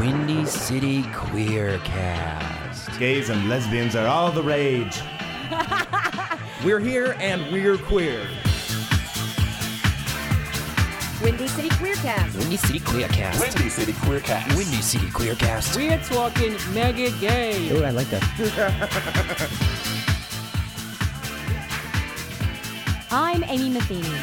Windy City Queercast. Gays and lesbians are all the rage. We're here and we're queer. Windy City Queercast. Windy City Queercast. Windy City Queercast. Windy City Queercast. We're talking mega gay. Oh, I like that. I'm Amy Matheny.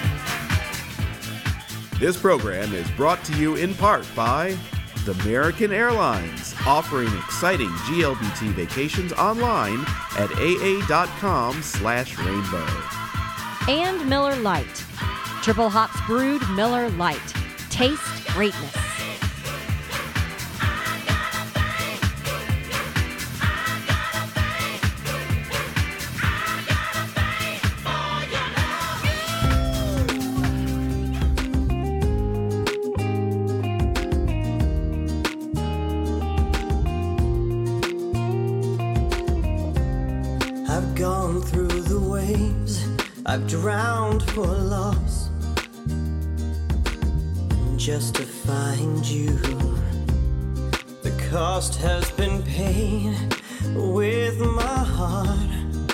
This program is brought to you in part by American Airlines, offering exciting GLBT vacations online at aa.com/rainbow. And Miller Lite. Triple hops brewed Miller Lite. Taste greatness. I've gone through the waves, I've drowned for loss, just to find you. The cost has been paid with my heart.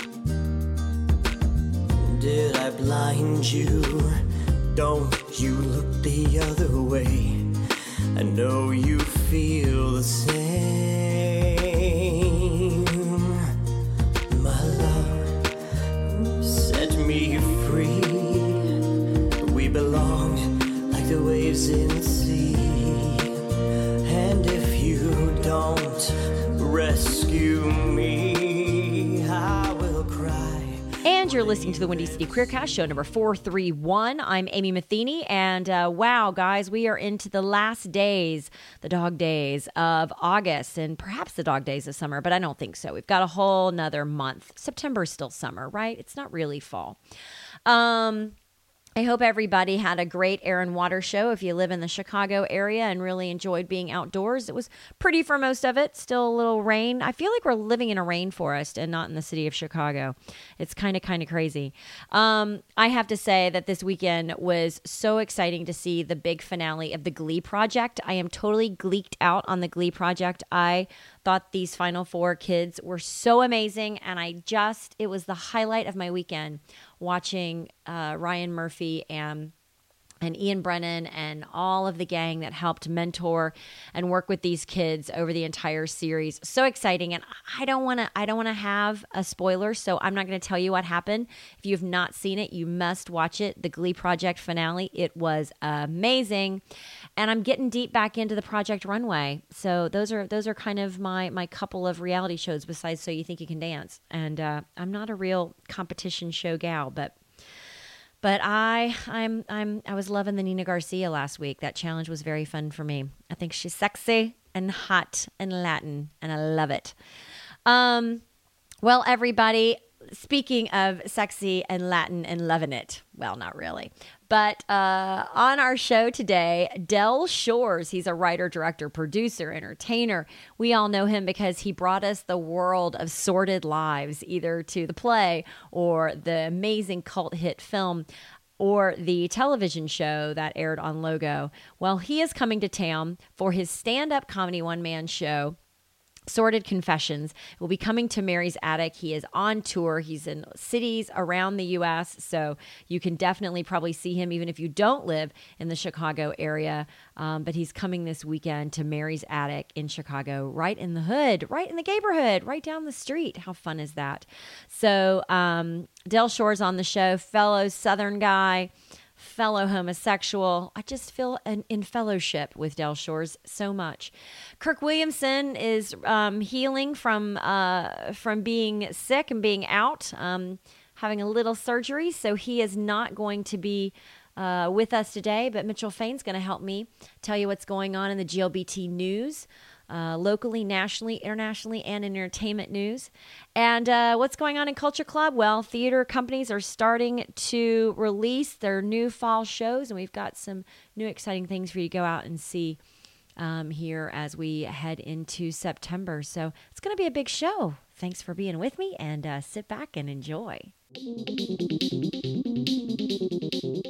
Did I blind you? Don't you look the other way. I know you feel the same. My love, set me free. We belong like the waves in the sea. And if you don't rescue me, I will cry. And you're listening to the Windy City Queercast, show number 431. I'm Amy Matheny, and wow, guys, we are into the last days, the dog days of August, and perhaps the dog days of summer, but I don't think so. We've got a whole nother month. September's still summer, right? It's not really fall. I hope everybody had a great air and water show if you live in the Chicago area and really enjoyed being outdoors. It was pretty for most of it. Still a little rain. I feel like we're living in a rainforest and not in the city of Chicago. It's kind of crazy. I have to say that this weekend was so exciting to see the big finale of the Glee Project. I am totally gleeked out on the Glee Project. I thought these final four kids were so amazing, and it was the highlight of my weekend watching Ryan Murphy and Ian Brennan and all of the gang that helped mentor and work with these kids over the entire series. So exciting. And I don't want to have a spoiler, so I'm not going to tell you what happened. If you've not seen it, you must watch it. The Glee Project finale. It was amazing. And I'm getting deep back into the Project Runway. So those are kind of my couple of reality shows besides So You Think You Can Dance. And I'm not a real competition show gal, but I was loving the Nina Garcia last week. That challenge was very fun for me. I think she's sexy and hot and Latin, and I love it. Well, everybody, speaking of sexy and Latin and loving it, well, not really. But on our show today, Del Shores, he's a writer, director, producer, entertainer. We all know him because he brought us the world of Sordid Lives, either to the play or the amazing cult hit film or the television show that aired on Logo. Well, he is coming to town for his stand-up comedy one-man show, Sordid Confessions. Will be coming to Mary's Attic. He is on tour. He's in cities around the U.S., so you can definitely probably see him even if you don't live in the Chicago area. But he's coming this weekend to Mary's Attic in Chicago, right in the hood, right in the neighborhood, right down the street. How fun is that? So Del Shores on the show, fellow Southern guy, fellow homosexual. I just feel in fellowship with Del Shores so much. Kirk Williamson is healing from being sick and being out, having a little surgery, so he is not going to be with us today, but Mitchell Fain's going to help me tell you what's going on in the GLBT news. Locally, nationally, internationally, and in entertainment news. And what's going on in Culture Club? Well, theater companies are starting to release their new fall shows, and we've got some new exciting things for you to go out and see here as we head into September. So it's going to be a big show. Thanks for being with me, and sit back and enjoy.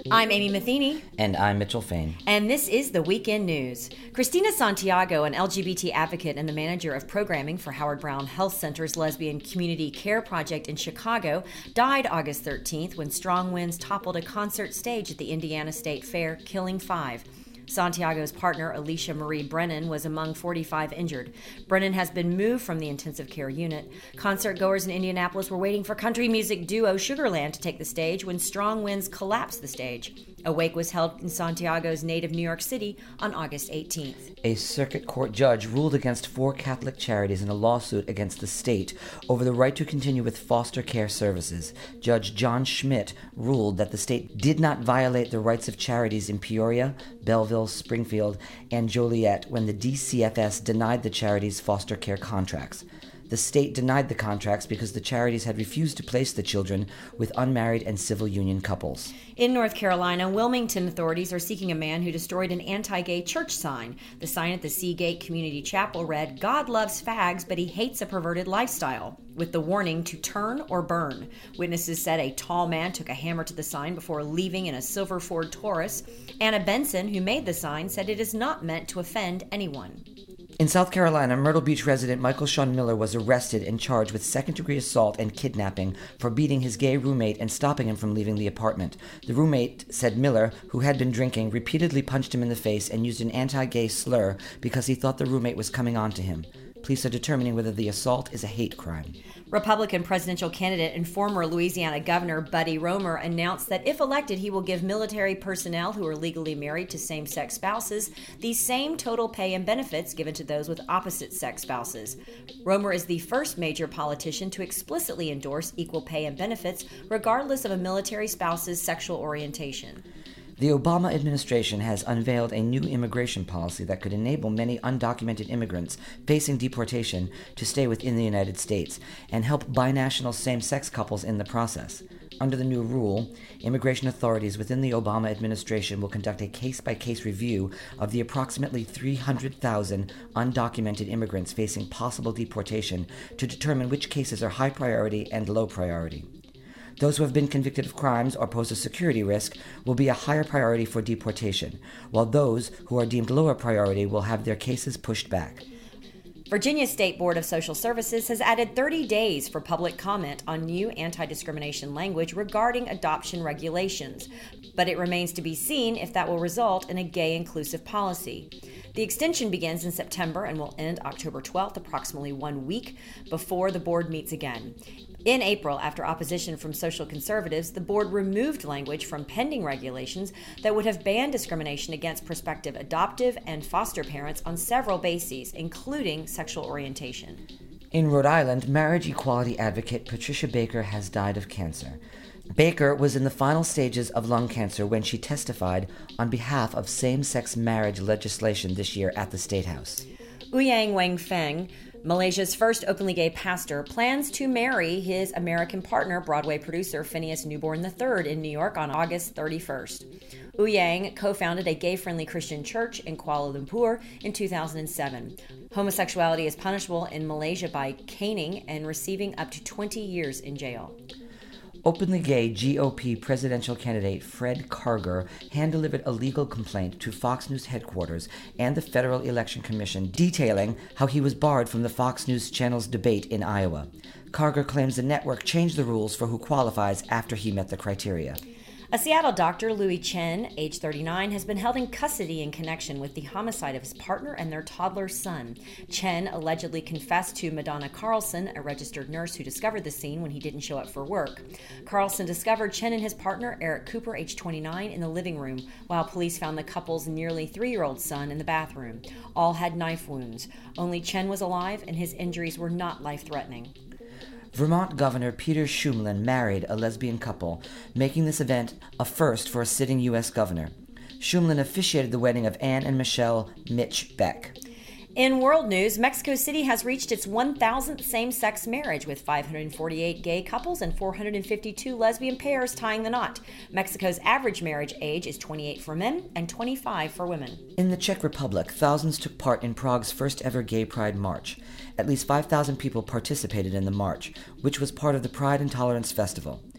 I'm Amy Matheny. And I'm Mitchell Fain. And this is the Weekend News. Christina Santiago, an LGBT advocate and the manager of programming for Howard Brown Health Center's Lesbian Community Care Project in Chicago, died August 13th when strong winds toppled a concert stage at the Indiana State Fair, killing 5. Santiago's partner, Alicia Marie Brennan, was among 45 injured. Brennan has been moved from the intensive care unit. Concert goers in Indianapolis were waiting for country music duo Sugarland to take the stage when strong winds collapsed the stage. A wake was held in Santiago's native New York City on August 18th. A circuit court judge ruled against 4 Catholic charities in a lawsuit against the state over the right to continue with foster care services. Judge John Schmidt ruled that the state did not violate the rights of charities in Peoria, Belleville, Springfield, and Joliet when the DCFS denied the charities foster care contracts. The state denied the contracts because the charities had refused to place the children with unmarried and civil union couples. In North Carolina, Wilmington authorities are seeking a man who destroyed an anti-gay church sign. The sign at the Seagate Community Chapel read, "God loves fags, but he hates a perverted lifestyle," with the warning to turn or burn. Witnesses said a tall man took a hammer to the sign before leaving in a silver Ford Taurus. Anna Benson, who made the sign, said it is not meant to offend anyone. In South Carolina, Myrtle Beach resident Michael Sean Miller was arrested and charged with second-degree assault and kidnapping for beating his gay roommate and stopping him from leaving the apartment. The roommate said Miller, who had been drinking, repeatedly punched him in the face and used an anti-gay slur because he thought the roommate was coming on to him. Police are determining whether the assault is a hate crime. Republican presidential candidate and former Louisiana Governor Buddy Roemer announced that if elected, he will give military personnel who are legally married to same-sex spouses the same total pay and benefits given to those with opposite-sex spouses. Roemer is the first major politician to explicitly endorse equal pay and benefits regardless of a military spouse's sexual orientation. The Obama administration has unveiled a new immigration policy that could enable many undocumented immigrants facing deportation to stay within the United States and help binational same-sex couples in the process. Under the new rule, immigration authorities within the Obama administration will conduct a case-by-case review of the approximately 300,000 undocumented immigrants facing possible deportation to determine which cases are high priority and low priority. Those who have been convicted of crimes or pose a security risk will be a higher priority for deportation, while those who are deemed lower priority will have their cases pushed back. Virginia State Board of Social Services has added 30 days for public comment on new anti-discrimination language regarding adoption regulations, but it remains to be seen if that will result in a gay-inclusive policy. The extension begins in September and will end October 12th, approximately 1 week before the board meets again. In April, after opposition from social conservatives, the board removed language from pending regulations that would have banned discrimination against prospective adoptive and foster parents on several bases, including sexual orientation. In Rhode Island, marriage equality advocate Patricia Baker has died of cancer. Baker was in the final stages of lung cancer when she testified on behalf of same-sex marriage legislation this year at the State House. Ouyang Wang Feng, Malaysia's first openly gay pastor, plans to marry his American partner, Broadway producer Phineas Newborn III, in New York on August 31st. Ouyang co-founded a gay-friendly Christian church in Kuala Lumpur in 2007. Homosexuality is punishable in Malaysia by caning and receiving up to 20 years in jail. Openly gay GOP presidential candidate Fred Karger hand-delivered a legal complaint to Fox News headquarters and the Federal Election Commission detailing how he was barred from the Fox News channel's debate in Iowa. Karger claims the network changed the rules for who qualifies after he met the criteria. A Seattle doctor, Louis Chen, age 39, has been held in custody in connection with the homicide of his partner and their toddler son. Chen allegedly confessed to Madonna Carlson, a registered nurse who discovered the scene when he didn't show up for work. Carlson discovered Chen and his partner, Eric Cooper, age 29, in the living room, while police found the couple's nearly 3-year-old son in the bathroom. All had knife wounds. Only Chen was alive, and his injuries were not life-threatening. Vermont Governor Peter Shumlin married a lesbian couple, making this event a first for a sitting U.S. governor. Shumlin officiated the wedding of Anne and Michelle Mitch Beck. In world news, Mexico City has reached its 1,000th same-sex marriage, with 548 gay couples and 452 lesbian pairs tying the knot. Mexico's average marriage age is 28 for men and 25 for women. In the Czech Republic, thousands took part in Prague's first-ever Gay Pride March. At least 5,000 people participated in the march, which was part of the Pride and Tolerance Festival.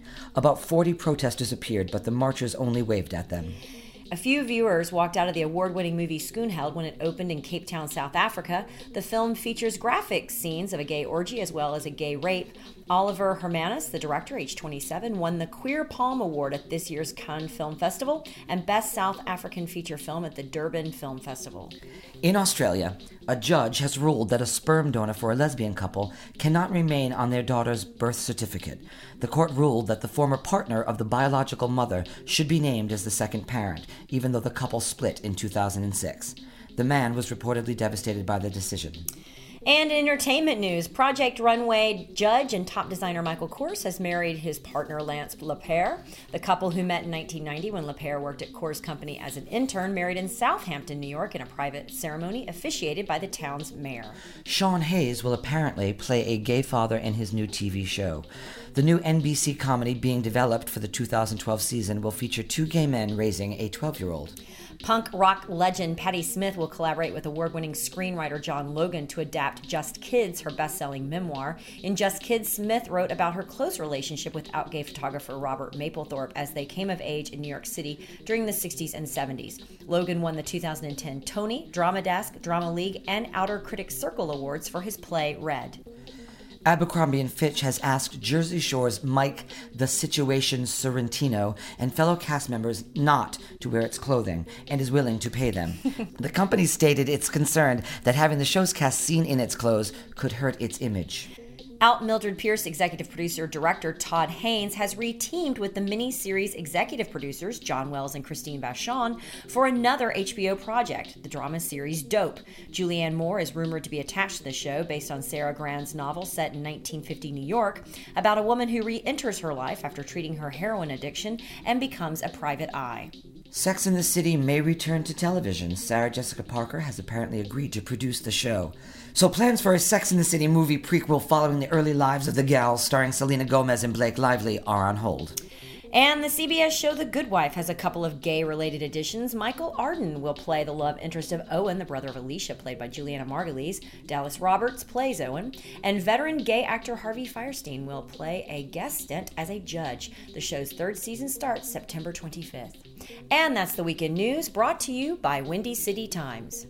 About 40 protesters appeared, but the marchers only waved at them. A few viewers walked out of the award-winning movie Schoonheld when it opened in Cape Town, South Africa. The film features graphic scenes of a gay orgy as well as a gay rape. Oliver Hermanus, the director, age 27, won the Queer Palm Award at this year's Cannes Film Festival and Best South African Feature Film at the Durban Film Festival. In Australia, a judge has ruled that a sperm donor for a lesbian couple cannot remain on their daughter's birth certificate. The court ruled that the former partner of the biological mother should be named as the second parent, even though the couple split in 2006. The man was reportedly devastated by the decision. And in entertainment news, Project Runway judge and top designer Michael Kors has married his partner Lance Lepere. The couple, who met in 1990 when Lepere worked at Kors Company as an intern, married in Southampton, New York in a private ceremony officiated by the town's mayor. Sean Hayes will apparently play a gay father in his new TV show. The new NBC comedy being developed for the 2012 season will feature two gay men raising a 12-year-old. Punk rock legend Patti Smith will collaborate with award-winning screenwriter John Logan to adapt Just Kids, her best-selling memoir. In Just Kids, Smith wrote about her close relationship with out-gay photographer Robert Mapplethorpe as they came of age in New York City during the 60s and 70s. Logan won the 2010 Tony, Drama Desk, Drama League, and Outer Critics Circle Awards for his play Red. Abercrombie & Fitch has asked Jersey Shore's Mike the Situation Sorrentino and fellow cast members not to wear its clothing and is willing to pay them. The company stated it's concerned that having the show's cast seen in its clothes could hurt its image. Out Mildred Pierce executive producer-director Todd Haynes has reteamed with the miniseries executive producers John Wells and Christine Vachon for another HBO project, the drama series Dope. Julianne Moore is rumored to be attached to the show based on Sarah Grant's novel set in 1950 New York about a woman who re-enters her life after treating her heroin addiction and becomes a private eye. Sex and the City may return to television. Sarah Jessica Parker has apparently agreed to produce the show. So plans for a Sex and the City movie prequel following the early lives of the gals starring Selena Gomez and Blake Lively are on hold. And the CBS show The Good Wife has a couple of gay-related additions. Michael Arden will play the love interest of Owen, the brother of Alicia, played by Juliana Margulies. Dallas Roberts plays Owen. And veteran gay actor Harvey Fierstein will play a guest stint as a judge. The show's third season starts September 25th. And that's the weekend news, brought to you by Windy City Times.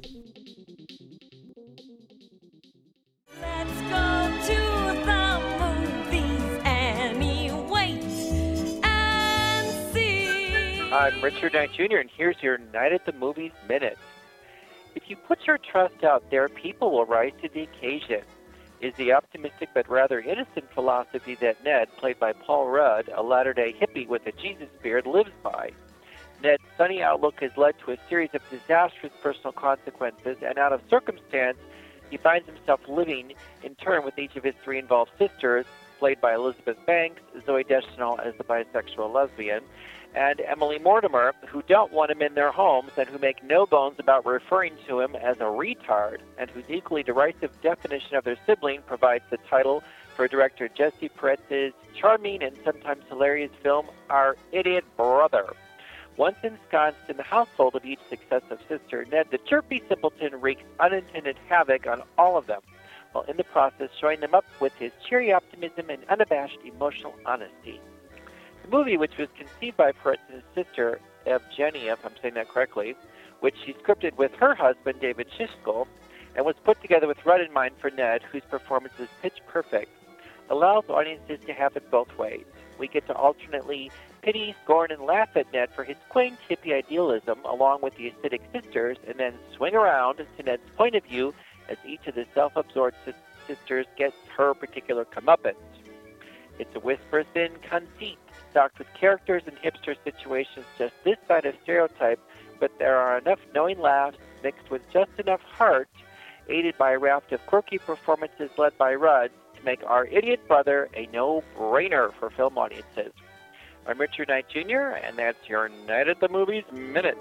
Let's go to the movies anyway and see. I'm Richard Knight Jr., and here's your Night at the Movies Minute. If you put your trust out there, people will rise to the occasion, is the optimistic but rather innocent philosophy that Ned, played by Paul Rudd, a latter-day hippie with a Jesus beard, lives by. Ned's sunny outlook has led to a series of disastrous personal consequences, and out of circumstance, he finds himself living in turn with each of his three involved sisters, played by Elizabeth Banks, Zoe Deschanel as the bisexual lesbian, and Emily Mortimer, who don't want him in their homes and who make no bones about referring to him as a retard, and whose equally derisive definition of their sibling provides the title for director Jesse Peretz's charming and sometimes hilarious film, Our Idiot Brother. Once ensconced in the household of each successive sister, Ned the chirpy simpleton wreaks unintended havoc on all of them, while in the process showing them up with his cheery optimism and unabashed emotional honesty. The movie, which was conceived by Peretz's sister, Evgenia, if I'm saying that correctly, which she scripted with her husband, David Shishkol, and was put together with Rudd in mind for Ned, whose performance is pitch perfect, allows audiences to have it both ways. We get to alternately pity, scorn, and laugh at Ned for his quaint hippie idealism, along with the acidic sisters, and then swing around to Ned's point of view as each of the self-absorbed sisters gets her particular comeuppance. It's a whisper-thin conceit, stocked with characters and hipster situations just this side of stereotype, but there are enough knowing laughs mixed with just enough heart, aided by a raft of quirky performances led by Rudd, to make Our Idiot Brother a no-brainer for film audiences. I'm Richard Knight Jr., and that's your Night at the Movies Minute.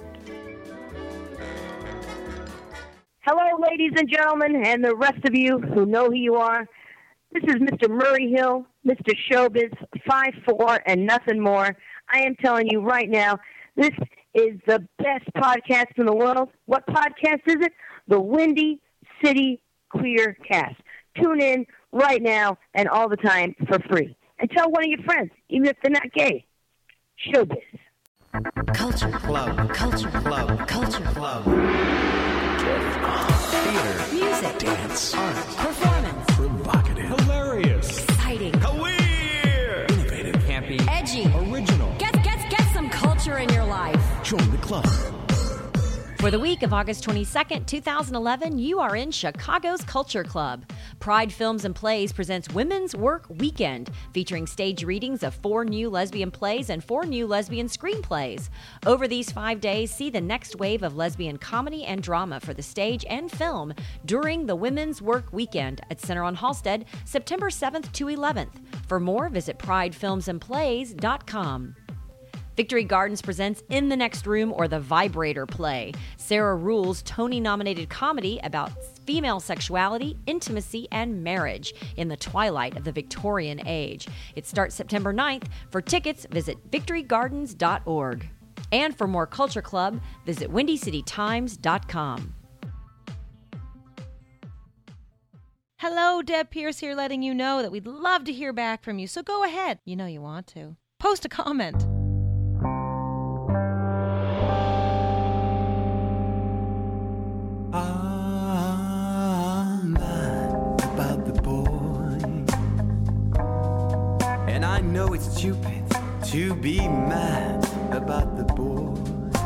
Hello, ladies and gentlemen, and the rest of you who know who you are. This is Mr. Murray Hill, Mr. Showbiz, 5'4", and nothing more. I am telling you right now, this is the best podcast in the world. What podcast is it? The Windy City Queer Cast. Tune in right now and all the time for free. and tell one of your friends, even if they're not gay. Showbiz. Culture Club. Culture Club. Culture Club. Theater. Music. Dance. Art. Performance. Provocative. Hilarious. Exciting. Weird. Innovative. Campy. Edgy. Original. Get some culture in your life. Join the club. For the week of August 22nd, 2011, you are in Chicago's Culture Club. Pride Films and Plays presents Women's Work Weekend, featuring stage readings of 4 new lesbian plays and 4 new lesbian screenplays. Over these 5 days, see the next wave of lesbian comedy and drama for the stage and film during the Women's Work Weekend at Center on Halsted, September 7th to 11th. For more, visit pridefilmsandplays.com. Victory Gardens presents In the Next Room, or The Vibrator play. Sarah Ruhl's Tony-nominated comedy about female sexuality, intimacy, and marriage in the twilight of the Victorian age. It starts September 9th. For tickets, visit victorygardens.org. And for more Culture Club, visit windycitytimes.com. Hello, Deb Pierce here, letting you know that we'd love to hear back from you. So go ahead. You know you want to. Post a comment. I'm mad about the boy, and I know it's stupid to be mad about the boy.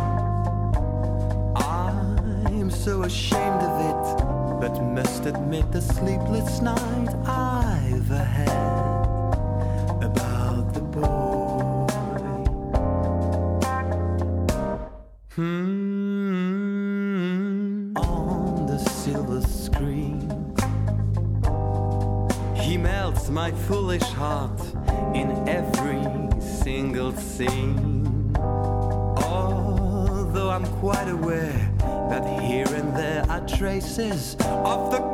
I'm so ashamed of it, but must admit the sleepless night I've had about the boy. On the silver screen, he melts my foolish heart in every single scene. Although I'm quite aware that here and there are traces of the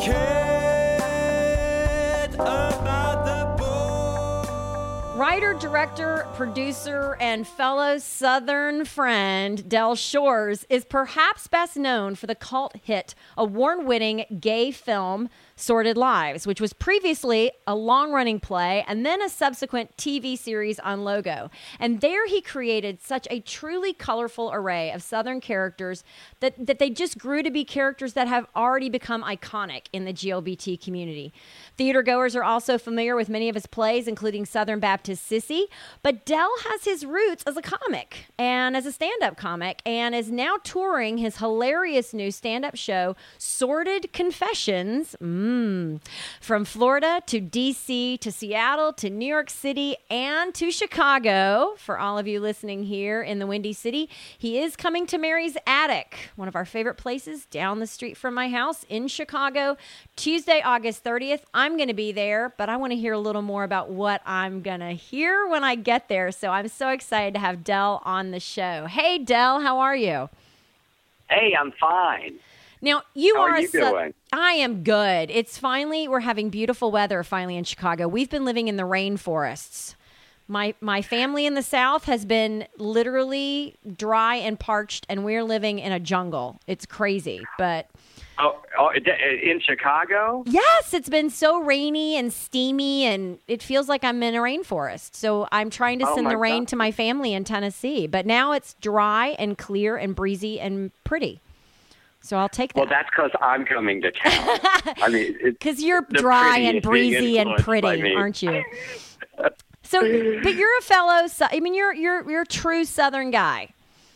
kid about the boy. Writer, director, producer, and fellow Southern friend Del Shores is perhaps best known for the cult hit, award-winning gay film Sordid Lives, which was previously a long-running play and then a subsequent TV series on Logo. And there he created such a truly colorful array of Southern characters that they just grew to be characters that have already become iconic in the GLBT community. Theater goers are also familiar with many of his plays, including Southern Baptist Sissy, but Del has his roots as a comic and as a stand-up comic, and is now touring his hilarious new stand-up show, Sordid Confessions, from Florida to D.C. to Seattle to New York City and to Chicago. For all of you listening here in the Windy City, he is coming to Mary's Attic, one of our favorite places down the street from my house in Chicago, Tuesday, August 30th. I'm going to be there, but I want to hear a little more about what I'm going to hear when I get there. So I'm so excited to have Del on the show. Hey, Del, how are you? Hey, I'm fine. Now, How are you doing? I am good. It's finally, we're having beautiful weather finally in Chicago. We've been living in the rainforests. My family in the South has been literally dry and parched, and we're living in a jungle. It's crazy, but... Oh, in Chicago? Yes, it's been so rainy and steamy, and it feels like I'm in a rainforest. So I'm trying to send the rain to my family in Tennessee. But now it's dry and clear and breezy and pretty. So I'll take that. Well, that's because I'm coming to town. I mean, because you're dry and breezy and pretty, aren't you? So, but you're a fellow. I mean, you're a true Southern guy.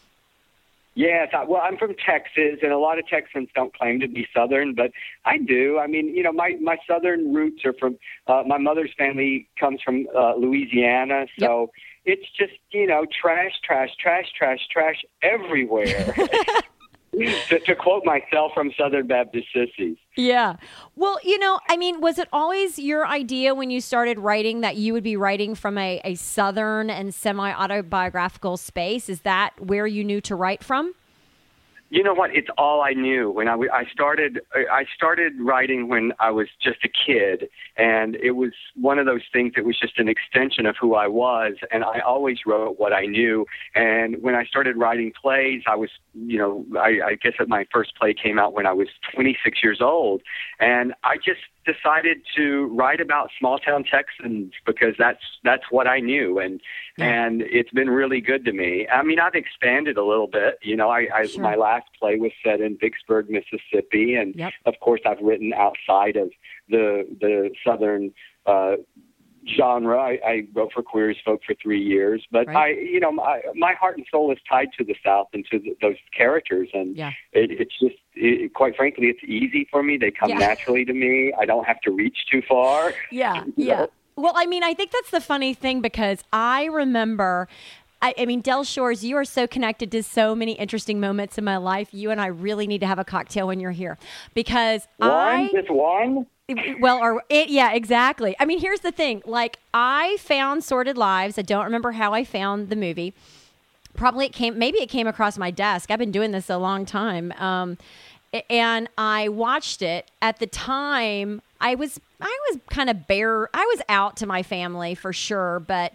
Yes, well, I'm from Texas, and a lot of Texans don't claim to be Southern, but I do. I mean, you know, my Southern roots are from, my mother's family comes from Louisiana, so it's just, you know, trash everywhere. to quote myself from Southern Baptist Sissies. Yeah. Well, you know, I mean, was it always your idea when you started writing that you would be writing from a Southern and semi-autobiographical space? Is that where you knew to write from? You know what? It's all I knew. When I started writing when I was just a kid, and it was one of those things that was just an extension of who I was, and I always wrote what I knew. And when I started writing plays, I was I guess that my first play came out when I was 26 years old, and I just decided to write about small town Texans because that's what I knew, and it's been really good to me. I mean, I've expanded a little bit. Sure. My last play was set in Vicksburg, Mississippi, and of course I've written outside of the southern genre. I wrote for Queer as Folk for 3 years, but right. my heart and soul is tied to the South and to those characters, and it's just, quite frankly, it's easy for me. They come naturally to me. I don't have to reach too far. Yeah. Well, I mean, I think that's the funny thing, because I remember, I mean, Del Shores, you are so connected to so many interesting moments in my life. You and I really need to have a cocktail when you're here, because Just one? Well, yeah, exactly. I mean, here's the thing. Like, I found Sordid Lives. I don't remember how I found the movie. Maybe it came across my desk. I've been doing this a long time. And I watched it. At the time, I was kind of bare. I was out to my family for sure, but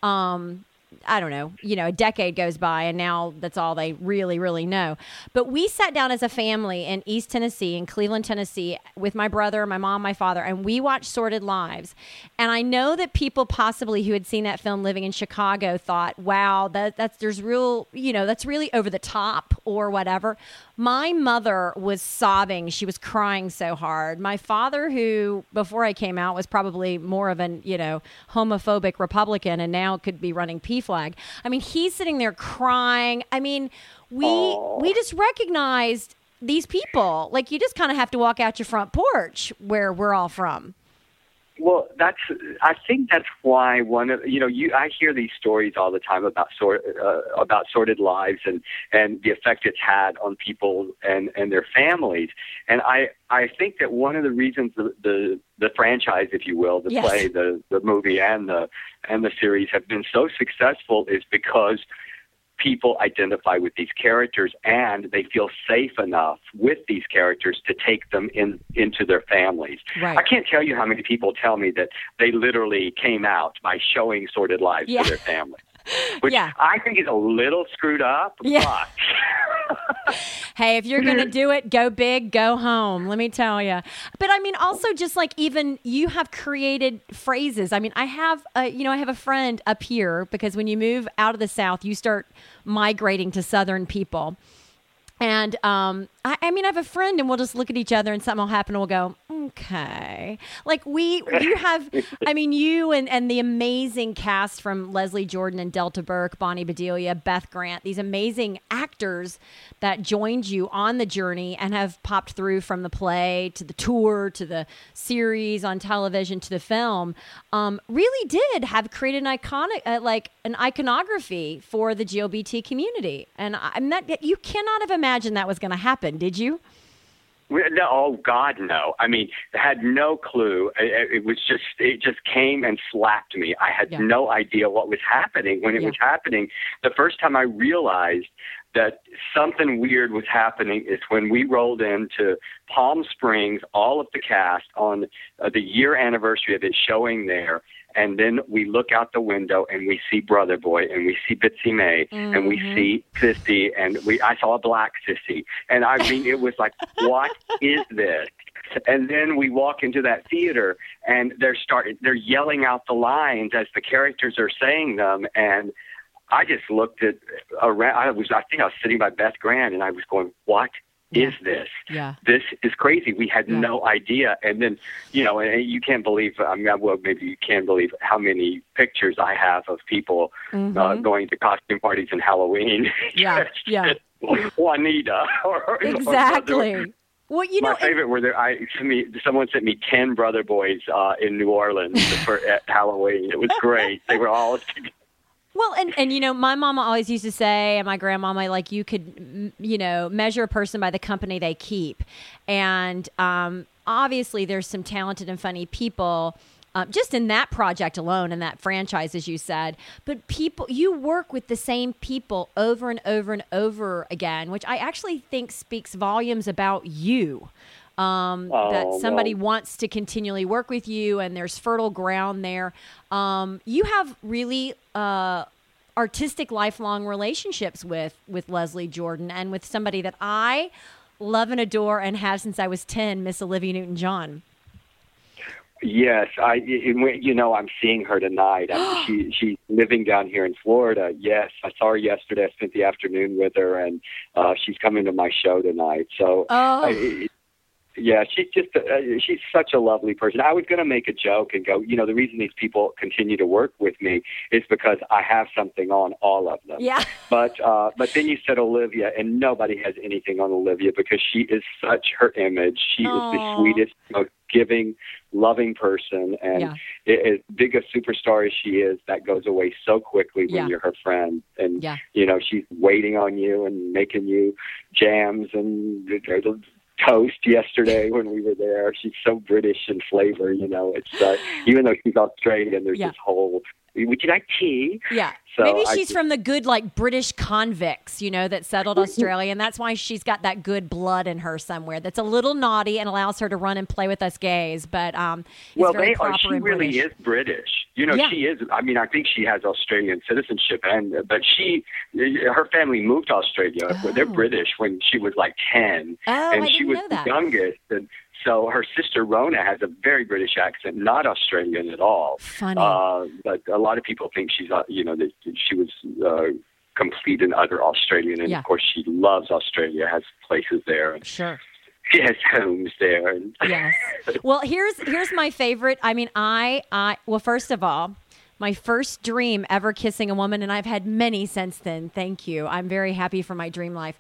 I don't know, a decade goes by and now that's all they really, really know. But we sat down as a family in East Tennessee, in Cleveland, Tennessee, with my brother, my mom, my father, and we watched Sordid Lives. And I know that people possibly who had seen that film living in Chicago thought, wow, that's really over the top or whatever. My mother was sobbing. She was crying so hard. My father, who before I came out was probably more of an, homophobic Republican and now could be running PFLAG. I mean, he's sitting there crying. I mean, we just recognized these people. Like, you just kind of have to walk out your front porch where we're all from. Well, I think that's why I hear these stories all the time about Sordid Lives and the effect it's had on people and their families. And I think that one of the reasons the franchise, if you will, the play, the movie and the series have been so successful is because people identify with these characters and they feel safe enough with these characters to take them into their families. Right. I can't tell you how many people tell me that they literally came out by showing Sordid Lives to their family, which I think is a little screwed up, but... Hey, if you're going to do it, go big, go home. Let me tell you. But I mean, also just like even you have created phrases. I mean, I have a friend up here because when you move out of the South, you start migrating to Southern people. And I mean, I have a friend and we'll just look at each other and something will happen and we'll go, okay. Like you have, I mean, you and the amazing cast from Leslie Jordan and Delta Burke, Bonnie Bedelia, Beth Grant, these amazing actors that joined you on the journey and have popped through from the play to the tour to the series on television to the film, really did have created an iconic, an iconography for the GLBT community. And you cannot have imagined that was going to happen, did you? No, oh God, no. I mean, I had no clue. It just came and slapped me. I had no idea what was happening. When it was happening, the first time I realized that something weird was happening is when we rolled into Palm Springs, all of the cast on the year anniversary of it showing there. And then we look out the window and we see Brother Boy and we see Bitsy May and we see Sissy and I saw a black Sissy. And I mean, it was like, what is this? And then we walk into that theater and they're yelling out the lines as the characters are saying them. And I just looked around. I think I was sitting by Beth Grant and I was going, what is this? Yeah. This is crazy. We had no idea. And then, and you can't believe, maybe you can believe how many pictures I have of people going to costume parties and Halloween. Yeah. Juanita. Exactly. Well, my favorite were someone sent me 10 Brother Boys in New Orleans at Halloween. It was great. They were all together. Well, and my mama always used to say, and my grandmama, like, you could, measure a person by the company they keep. And obviously there's some talented and funny people just in that project alone, in that franchise, as you said. But you work with the same people over and over and over again, which I actually think speaks volumes about you. That somebody wants to continually work with you and there's fertile ground there. You have really artistic lifelong relationships with Leslie Jordan and with somebody that I love and adore and have since I was 10, Miss Olivia Newton-John. Yes, I'm seeing her tonight. She's living down here in Florida. Yes, I saw her yesterday. I spent the afternoon with her, and she's coming to my show tonight. So, yeah, she's such a lovely person. I was going to make a joke and go, the reason these people continue to work with me is because I have something on all of them. Yeah. But then you said Olivia, and nobody has anything on Olivia because she is such her image. She is the sweetest, most giving, loving person, and as big a superstar as she is, that goes away so quickly when you're her friend. And she's waiting on you and making you jams and toast yesterday when we were there. She's so British in flavor, it's even though she's Australian, there's this whole, would you like tea? Yeah. So maybe she's from the good, British convicts, that settled Australia, and that's why she's got that good blood in her somewhere that's a little naughty and allows her to run and play with us gays, but very proper she and really British. is British. She is. I mean, I think she has Australian citizenship, but her family moved to Australia. They're British when she was 10, and she was the youngest. And so her sister Rona has a very British accent, not Australian at all. Funny. But a lot of people think she's, that she was complete and utter Australian, and of course she loves Australia, has places there. Sure. She has homes there. And yes. Well, here's my favorite. I mean, well, first of all, my first dream ever kissing a woman, and I've had many since then. Thank you. I'm very happy for my dream life.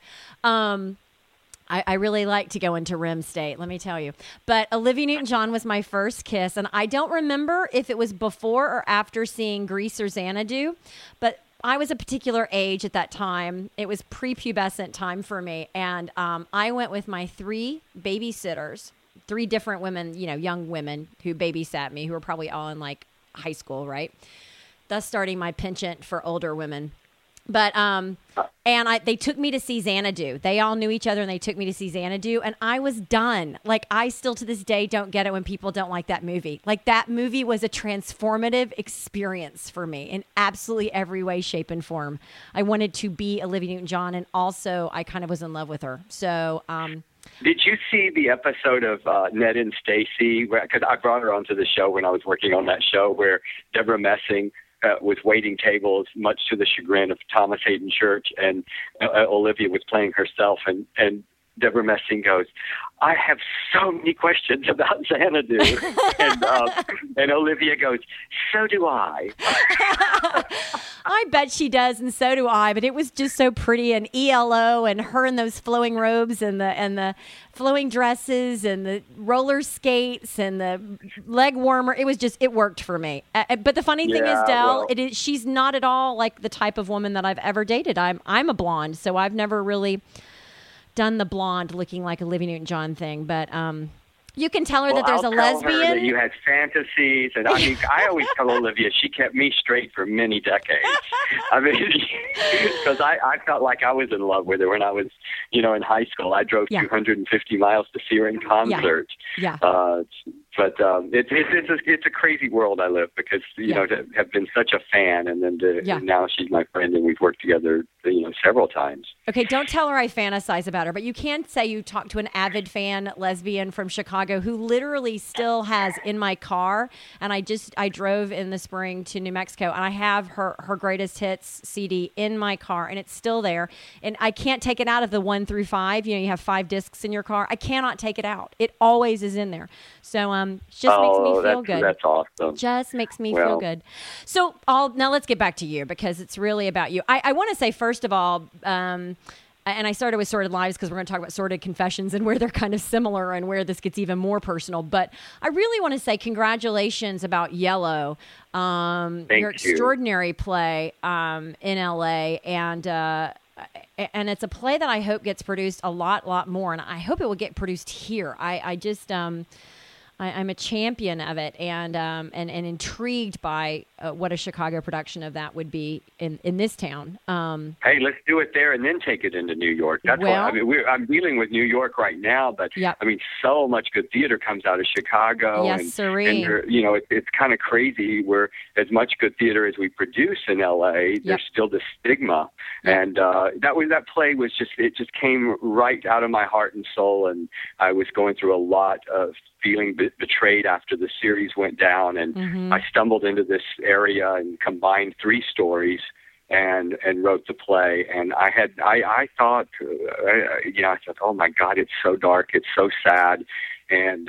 I really like to go into REM state, let me tell you. But Olivia Newton-John was my first kiss, and I don't remember if it was before or after seeing Grease or Xanadu, but I was a particular age at that time. It was prepubescent time for me, and I went with my 3 babysitters, 3 different women, young women who babysat me, who were probably all in high school, right? Thus starting my penchant for older women. But they took me to see Xanadu. They all knew each other, and they took me to see Xanadu, and I was done. I still to this day don't get it when people don't like that movie. That movie was a transformative experience for me in absolutely every way, shape, and form. I wanted to be Olivia Newton-John, and also I kind of was in love with her. So, did you see the episode of Ned and Stacy? Because I brought her onto the show when I was working on that show, where Deborah Messing was waiting tables, much to the chagrin of Thomas Hayden Church, and Olivia was playing herself, and Deborah Messing goes, I have so many questions about Xanadu. And Olivia goes, so do I. I bet she does, and so do I, but it was just so pretty, and ELO, and her in those flowing robes, and the flowing dresses, and the roller skates, and the leg warmer. It was just, it worked for me. But the funny thing is, Del, she's not at all like the type of woman that I've ever dated. I'm a blonde, so I've never really done the blonde looking like Olivia Newton-John thing, but you can tell her that there's I'll a tell lesbian. Her that you had fantasies, and I always tell Olivia she kept me straight for many decades. Because I felt like I was in love with her when I was, in high school. I drove 250 miles to see her in concert. Yeah. But it's a crazy world I live because to have been such a fan, and then now she's my friend, and we've worked together several times. Okay, don't tell her I fantasize about her, but you can say you talked to an avid fan lesbian from Chicago who literally still has in my car, and I drove in the spring to New Mexico, and I have her greatest hits CD in my car, and it's still there, and I can't take it out of the 1 through 5. You have 5 discs in your car. I cannot take it out. It always is in there. So just makes me feel good. That's awesome. Just makes me feel good. So now let's get back to you because it's really about you. I want to say, first of all, and I started with Sordid Lives because we're going to talk about Sordid Confessions and where they're kind of similar and where this gets even more personal. But I really want to say congratulations about Yellow, your extraordinary play in LA, and it's a play that I hope gets produced a lot more, and I hope it will get produced here. I'm a champion of it, and intrigued by what a Chicago production of that would be in this town. Hey, let's do it there and then take it into New York. That's Well- what I mean. I'm dealing with New York right now, but Yep. I mean, so much good theater comes out of Chicago. Yes, and, sirree. and it's kind of crazy. Where as much good theater as we produce in LA, there's still this stigma, and that play was just came right out of my heart and soul, and I was going through a lot of feeling betrayed after the series went down, and I stumbled into this area and combined 3 stories and wrote the play. And I thought, I thought, oh my God, it's so dark, it's so sad, and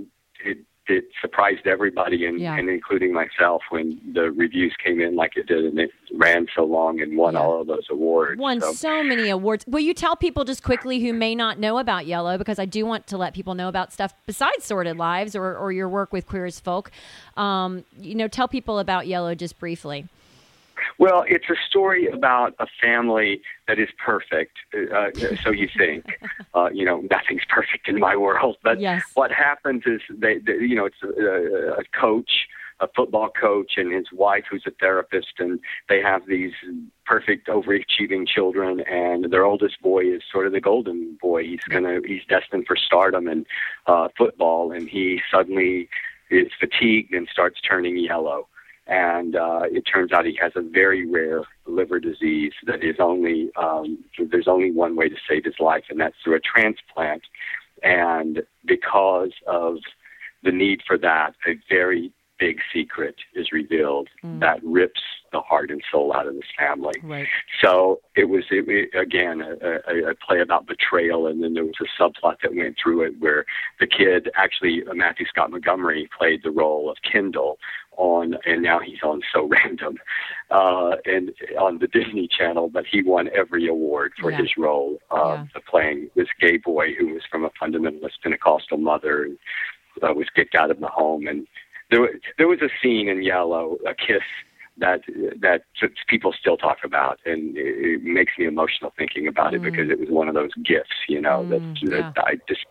it surprised everybody, and including myself, when the reviews came in like it did, and it ran so long and won all of those awards. Won so many awards. Will you tell people just quickly who may not know about Yellow, because I do want to let people know about stuff besides Sordid Lives or your work with Queer as Folk. Tell people about Yellow just briefly. Well, it's a story about a family that is perfect, so you think. Nothing's perfect in my world, but what happens is it's a coach, a football coach, and his wife, who's a therapist, and they have these perfect, overachieving children, and their oldest boy is sort of the golden boy. He's destined for stardom in football, and he suddenly is fatigued and starts turning yellow. And it turns out he has a very rare liver disease that is there's only one way to save his life, and that's through a transplant. And because of the need for that, a very big secret is revealed that rips the heart and soul out of this family. Right. So it was, again, a play about betrayal, and then there was a subplot that went through it where the kid, actually Matthew Scott Montgomery, played the role of Kendall and now he's on So Random, and on the Disney Channel, but he won every award for his role of playing this gay boy who was from a fundamentalist Pentecostal mother and was kicked out of the home. And there was a scene in Yellow, a kiss, that people still talk about, and it makes me emotional thinking about it, because it was one of those gifts, that I just.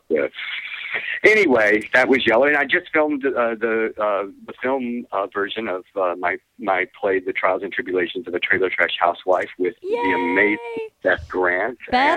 Anyway, that was Yellow, and I just filmed the film version of my play, The Trials and Tribulations of a Trailer Trash Housewife, with the amazing Beth Grant.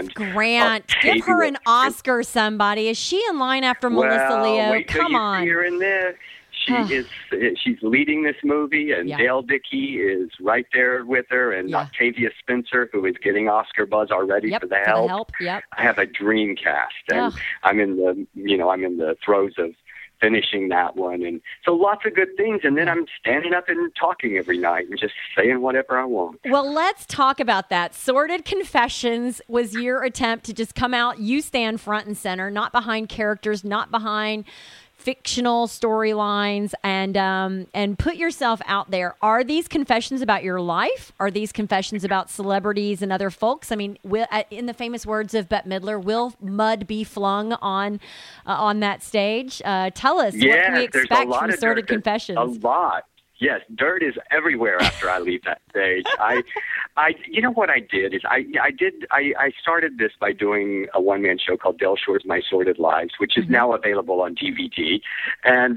Give her an Oscar, somebody. Is she in line after Melissa Leo? Wait till Come on. You're in this. She's leading this movie, and Dale Dickey is right there with her, and Octavia Spencer, who is getting Oscar buzz already for The Help. Yep. I have a dream cast, and I'm in the throes of finishing that one, and so lots of good things. And then I'm standing up and talking every night and just saying whatever I want. Well, let's talk about that. Sordid Confessions was your attempt to just come out. You stand front and center, not behind characters, not behind fictional storylines, and put yourself out there. Are these confessions about your life? Are these confessions about celebrities and other folks? I mean, in the famous words of Bette Midler, will mud be flung on that stage? Tell us, what can we expect from Sordid Confessions? A lot. Yes, dirt is everywhere after I leave that stage. You know what I did is I started this by doing a one-man show called Del Shore's My Sordid Lives, which is now available on DVD. And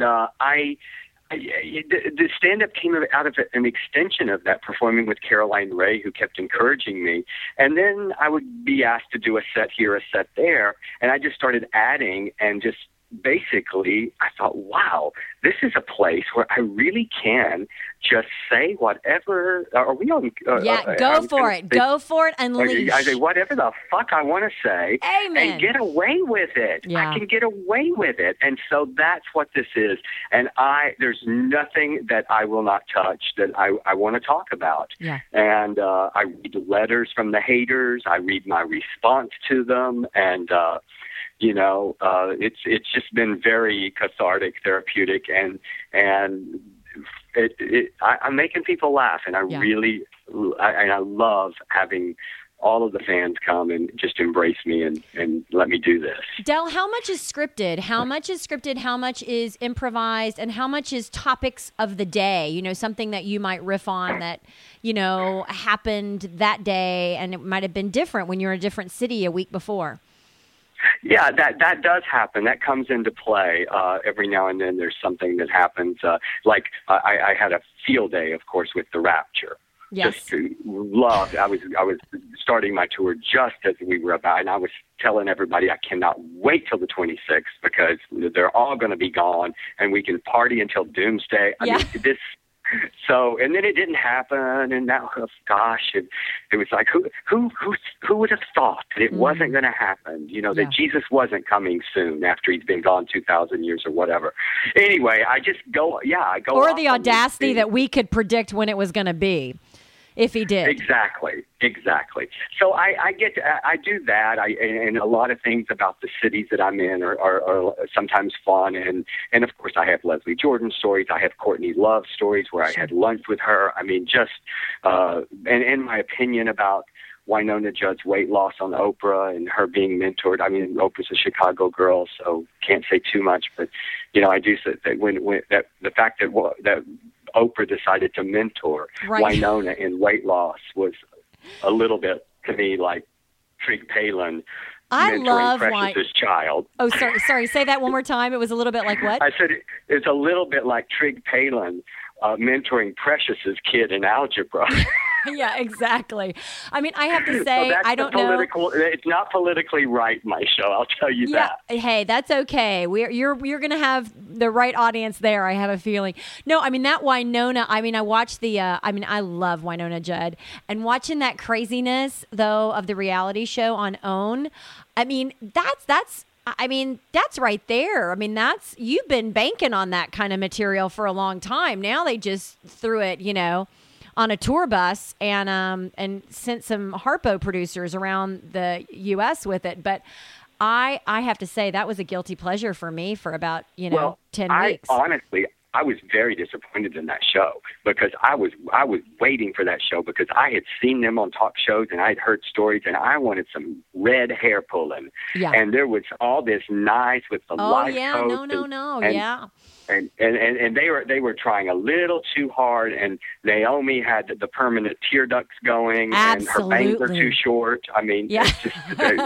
the stand-up came out of an extension of that, performing with Caroline Ray, who kept encouraging me. And then I would be asked to do a set here, a set there, and I just started adding, and just basically, I thought, wow, this is a place where I really can just say whatever. Are we on? Go for it. Go for it. Unleash. I say whatever the fuck I want to say. Amen. And get away with it. Yeah. I can get away with it. And so that's what this is. And there's nothing that I will not touch that I want to talk about. Yeah. And I read letters from the haters. I read my response to them. And it's just been very cathartic, therapeutic, and I'm making people laugh, and I love having all of the fans come and just embrace me and let me do this. Del, how much is scripted? How much is improvised, and how much is topics of the day? Something that you might riff on that, happened that day, and it might have been different when you were in a different city a week before. Yeah, that does happen. That comes into play every now and then. There's something that happens. Like I had a field day, of course, with The Rapture. Yes. Just loved. I was starting my tour just as we were about, and I was telling everybody I cannot wait till the 26th because they're all going to be gone, and we can party until doomsday. I mean, this. So, and then it didn't happen, and now, gosh, it was like, who would have thought that it wasn't going to happen? You know, that Jesus wasn't coming soon after he's been gone 2,000 years or whatever. Anyway, I go. Or the audacity that we could predict when it was going to be, if he did. Exactly. So I do that. And a lot of things about the cities that I'm in are sometimes fun. And of course, I have Leslie Jordan stories. I have Courtney Love stories where I had lunch with her. I mean, just and my opinion about Wynonna Judd's weight loss on Oprah and her being mentored. I mean, Oprah's a Chicago girl, so can't say too much. But you know, I do say that when the fact that Oprah decided to mentor Wynonna in weight loss was a little bit, to me, like Trig Palin mentoring Precious's child. Oh, sorry. Say that one more time. It was a little bit like what? I said it's a little bit like Trig Palin mentoring Precious's kid in algebra. Yeah, exactly. I mean, I have to say, so I don't know. It's not politically right, my show. I'll tell you that. Hey, that's okay. You're going to have the right audience there. I have a feeling. No, I mean that Wynonna. I mean, I watched I love Wynonna Judd, and watching that craziness though of the reality show on OWN. I mean, that's right there. I mean, you've been banking on that kind of material for a long time. Now they just threw it, on a tour bus and sent some Harpo producers around the U.S. with it. But I have to say that was a guilty pleasure for me for about 10 weeks. Honestly, I was very disappointed in that show because I was waiting for that show because I had seen them on talk shows and I had heard stories and I wanted some red hair pulling. Yeah. And there was all this nice with the life coach. And they were trying a little too hard, and Naomi had the permanent tear ducts going, and her bangs are too short. I mean, it's just,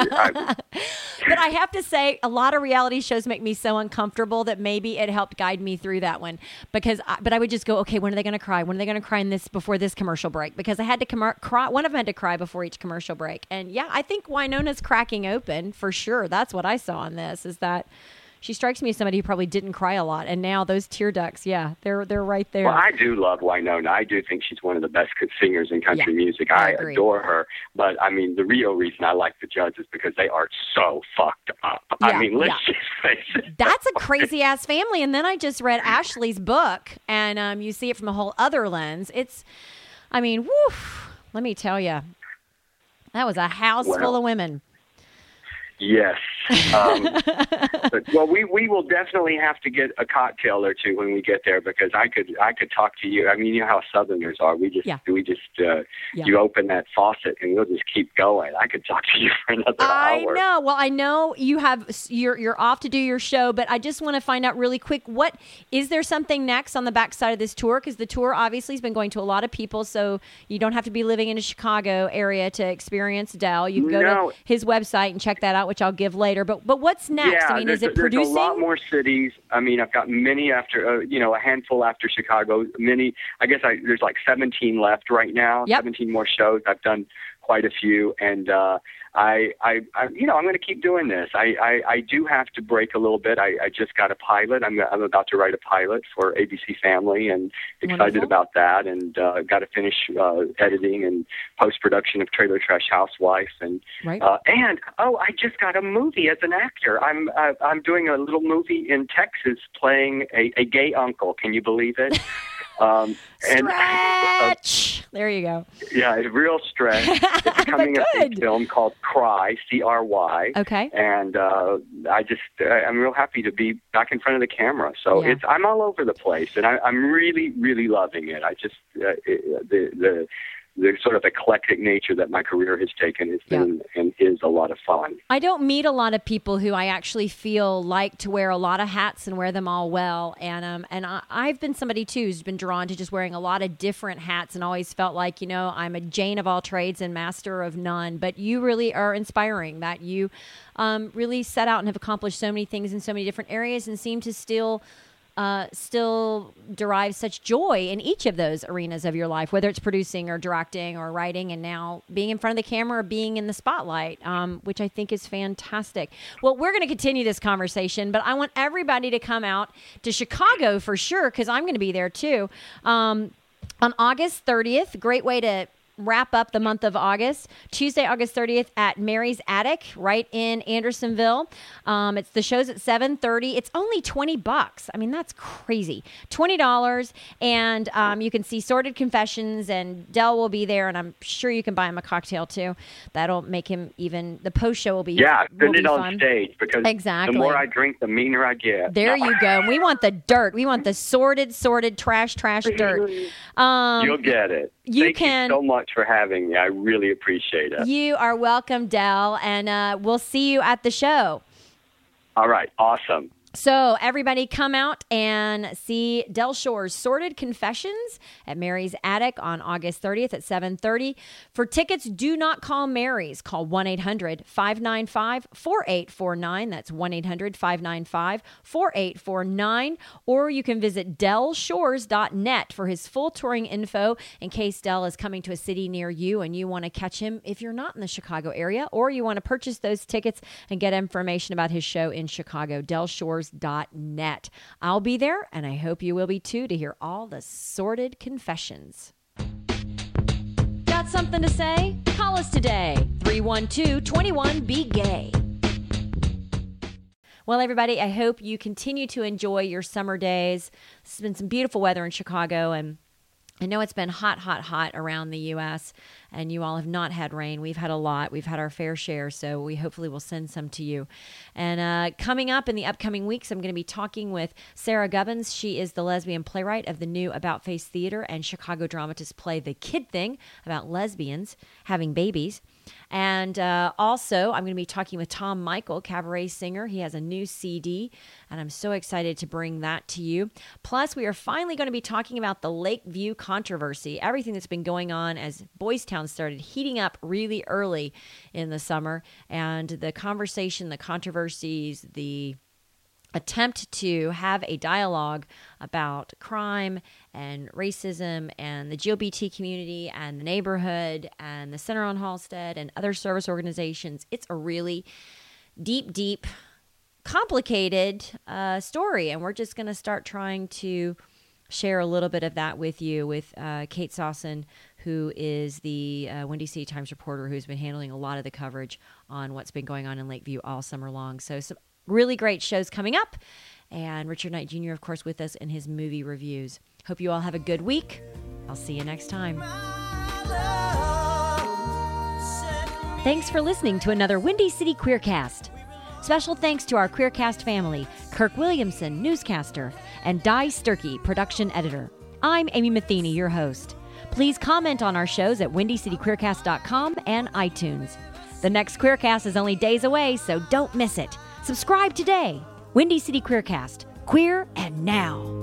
but I have to say, a lot of reality shows make me so uncomfortable that maybe it helped guide me through that one. Because, I would just go, okay, when are they going to cry? When are they going to cry in this before this commercial break? Because I had to cry. One of them had to cry before each commercial break, and I think Wynonna's cracking open for sure. That's what I saw in this. Is that. She strikes me as somebody who probably didn't cry a lot, and now those tear ducts, they're right there. Well, I do love Wynonna. I do think she's one of the best singers in country music. I adore her, but I mean, the real reason I like the Judds is because they are so fucked up. I mean, let's just face it. That's a crazy ass family. And then I just read Ashley's book, and you see it from a whole other lens. Let me tell you, that was a house full of women. Yes. Well, we will definitely have to get a cocktail or two when we get there because I could talk to you. I mean, you know how Southerners are. We just you open that faucet and we'll just keep going. I could talk to you for another hour. I know. Well, I know you're off to do your show, but I just want to find out really quick, is there something next on the backside of this tour? Because the tour obviously has been going to a lot of people, so you don't have to be living in a Chicago area to experience Del. You can go to his website and check that out, which I'll give later. But what's next? Yeah, I mean, is it producing? There's a lot more cities. I mean, I've got many after, a handful after Chicago. Many, there's like 17 left right now. Yep. 17 more shows. I've done quite a few, and I'm going to keep doing this. I do have to break a little bit. I just got a pilot. I'm about to write a pilot for ABC Family, and excited about that. And got to finish editing and post production of Trailer Trash Housewife, and I just got a movie as an actor. I'm doing a little movie in Texas playing a gay uncle. Can you believe it? Stretch. There you go. Yeah, a real stretch. It's coming up a film called Cry, C-R-Y. Okay. And I'm real happy to be back in front of the camera. So I'm all over the place, and I'm really, really loving it. I just the sort of eclectic nature that my career has taken has been and is a lot of fun. I don't meet a lot of people who I actually feel like to wear a lot of hats and wear them all well. And I've been somebody, too, who's been drawn to just wearing a lot of different hats and always felt like, I'm a Jane of all trades and master of none. But you really are inspiring that you really set out and have accomplished so many things in so many different areas and seem to still derive such joy in each of those arenas of your life, whether it's producing or directing or writing and now being in front of the camera or being in the spotlight, which I think is fantastic. Well, we're going to continue this conversation, but I want everybody to come out to Chicago for sure, because I'm going to be there too. On August 30th, great way to wrap up the month of August. Tuesday, August 30th at Mary's Attic, right in Andersonville. It's the show's at 7:30. It's only $20. I mean, that's crazy. $20, and you can see Sordid Confessions, and Del will be there, and I'm sure you can buy him a cocktail too. That'll make him even. The post show will be send it on fun. Stage, because exactly. The more I drink, the meaner I get. There you go. We want the dirt. We want the sordid, trash dirt. You'll get it. Thank you so much for having me. I really appreciate it. You are welcome, Del, and we'll see you at the show. All right. Awesome. So everybody come out and see Del Shore's Sordid Confessions at Mary's Attic on August 30th at 7:30. For tickets, do not call Mary's. Call 1-800-595-4849. That's 1-800-595-4849. Or you can visit delshores.net for his full touring info in case Del is coming to a city near you and you want to catch him if you're not in the Chicago area, or you want to purchase those tickets and get information about his show in Chicago. delshores.net. I'll be there, and I hope you will be too, to hear all the sordid confessions. Got something to say? Call us today. 312-21-BE-GAY. Well, everybody, I hope you continue to enjoy your summer days. It's been some beautiful weather in Chicago, and I know it's been hot around the U.S., and you all have not had rain. We've had a lot. We've had our fair share, so we hopefully will send some to you. And coming up in the upcoming weeks, I'm going to be talking with Sarah Gubbins. She is the lesbian playwright of the new About Face Theater and Chicago dramatist play The Kid Thing, about lesbians having babies. And also, I'm going to be talking with Tom Michael, cabaret singer. He has a new CD, and I'm so excited to bring that to you. Plus, we are finally going to be talking about the Lakeview controversy, everything that's been going on as Boys Town started heating up really early in the summer, and the conversation, the controversies, the attempt to have a dialogue about crime and racism and the GLBT community and the neighborhood and the Center on Halsted and other service organizations. It's a really deep, complicated story, and we're just going to start trying to share a little bit of that with you with Kate Sawson, who is the Windy City Times reporter who's been handling a lot of the coverage on what's been going on in Lakeview all summer long. So some really great shows coming up. And Richard Knight Jr., of course, with us in his movie reviews. Hope you all have a good week. I'll see you next time. Thanks for listening to another Windy City Queercast. Special thanks to our Queercast family, Kirk Williamson, newscaster, and Di Sturkey, production editor. I'm Amy Matheny, your host. Please comment on our shows at WindyCityQueercast.com and iTunes. The next Queercast is only days away, so don't miss it. Subscribe today. Windy City Queercast. Queer and now.